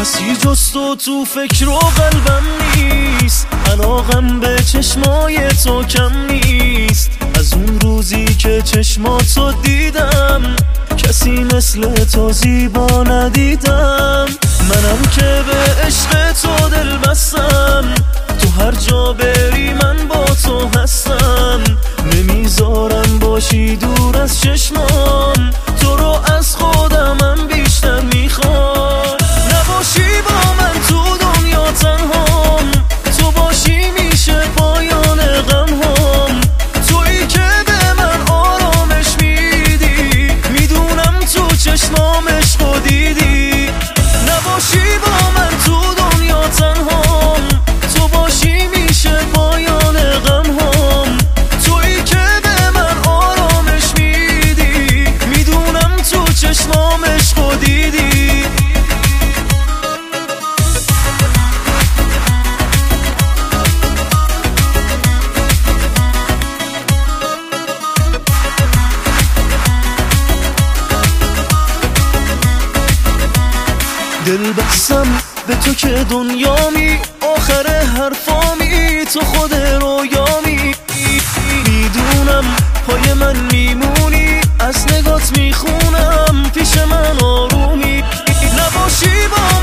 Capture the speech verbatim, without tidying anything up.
کسی جز تو تو فکر و قلبم نیست، علاقم به چشمای تو کم نیست. از اون روزی که چشماتو دیدم کسی مثل تو زیبا ندیدم. منم که به عشق تو دل بستم، تو هر جا بری من با تو هستم. نمیذارم باشی دور از چشمام، تو رو از خودمم بیشتر میخوام. نباشی با من تو دنیا تنهام، تو باشی میشه پایان غمهام. تویی که به من آرامش میدی، میدونم تو چشمام عشقو دیدی. نباشی با من تو دنیا تنهام، تو باشی میشه پایان غمهام. تویی که به من آرامش میدی، میدونم تو چشمام عشقو دیدی. دل بستم به تو که دنیامی، آخر حرفامی تو خود رویامی. میدونم پای من میمونی، از نگات میخونم پیش من آرومی. نباشی با